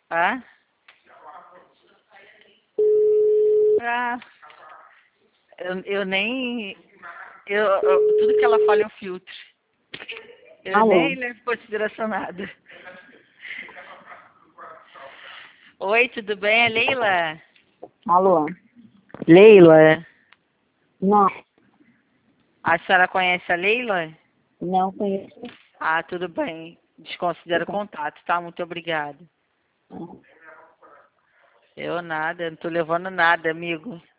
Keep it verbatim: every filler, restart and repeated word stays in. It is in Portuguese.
Ah? Ah, eu, eu nem... Eu, eu- tudo que ela fala eu filtro. Eu Alô? nem levo em consideração nada. Oi, tudo bem? É Leila? Alô? Leila? Não, A senhora conhece a Leila? não conheço. Ah, tudo bem. Desconsidera o contato, tá? Muito obrigada. Eu nada, não tô levando nada, amigo.